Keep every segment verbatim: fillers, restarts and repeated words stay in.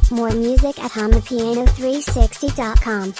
More music at hum the piano three sixty dot com.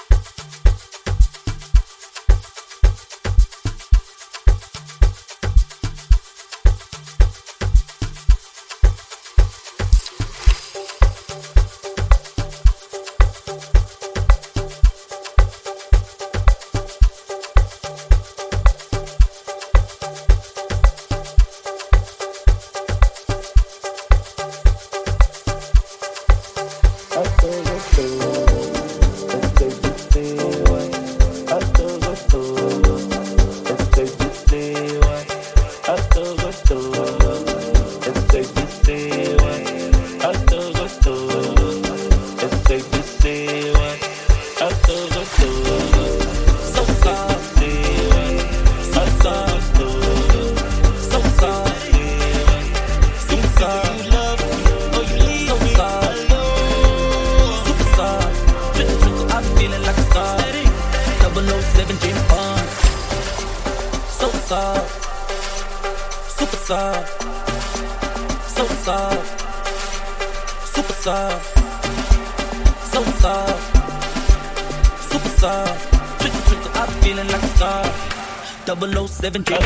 double oh seven J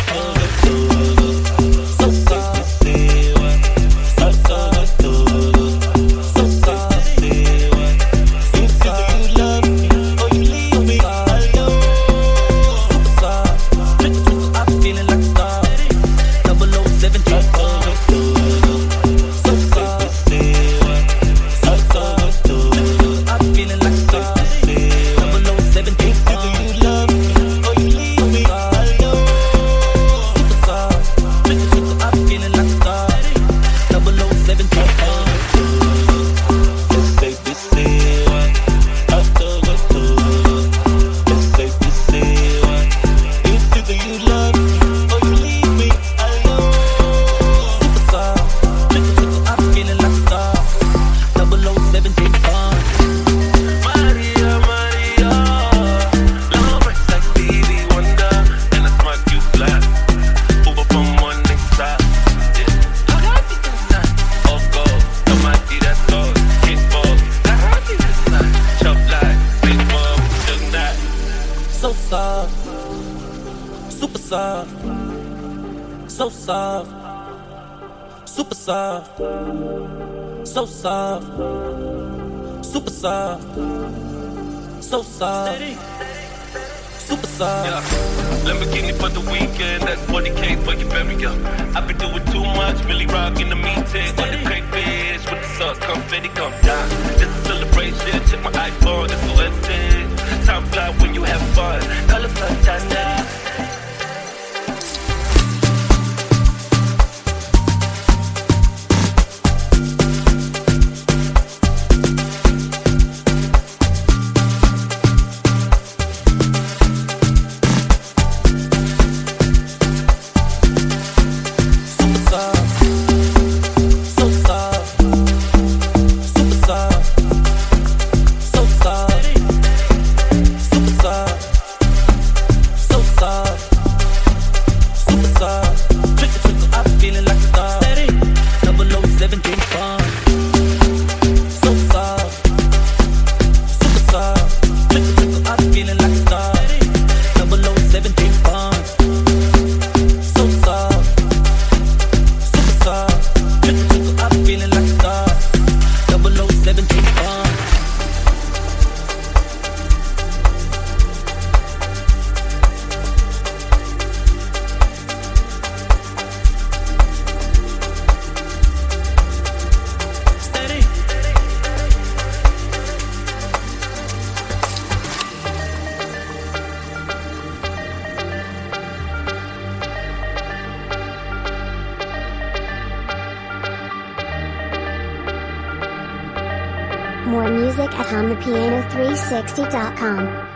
So soft, so soft, so soft. You say you love me, or you leave me alone. Super soft, twinkle twinkle, I'm feeling like a star. double oh seven J So soft, so soft, twinkle twinkle, I'm feeling like a star. double oh seven J you love me, or you leave me alone. So soft, super soft, so soft, super soft, so soft, super soft, so soft, super soft. Yeah. Lamborghini for the weekend, that's forty K for your burial. I've been doing too much, really rocking the meeting. On the crayfish with the sauce, confetti come down. This is celebration, check my iPhone, it's so insane. Time fly when you have fun, colors fantastic. More music at hum the piano three sixty dot com.